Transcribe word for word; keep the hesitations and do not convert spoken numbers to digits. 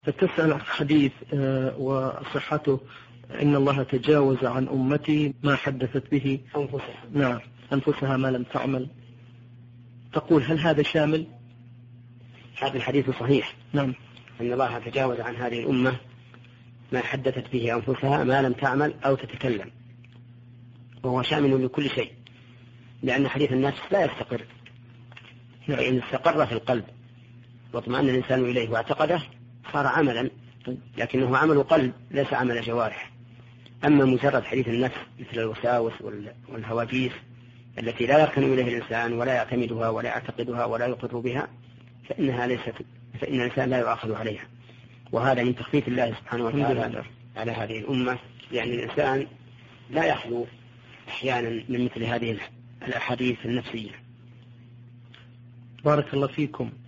تسأل عن حديث وصحته إن الله تجاوز عن أمتي ما حدثت به أنفسها. نعم أنفسها ما لم تعمل. تقول هل هذا شامل؟ هذا الحديث صحيح. نعم. أن الله تجاوز عن هذه الأمة ما حدثت به أنفسها ما لم تعمل أو تتكلم، وهو شامل لكل شيء، لأن حديث النفس لا يستقر، فإن استقر في القلب واطمأن الإنسان إليه واعتقده صار عملا، لكنه عمل قلب ليس عمل جوارح. أما مجرد حديث النفس مثل الوساوس والهواجيس التي لا يركن إليه الإنسان ولا يعتمدها ولا يعتقدها ولا يقر بها فإنها ليست، فإن الإنسان لا يؤاخذ عليها، وهذا من تخفيف الله سبحانه وتعالى على هذه الأمة، لأن الإنسان لا يخلو أحيانا من مثل هذه الأحاديث النفسية. بارك الله فيكم.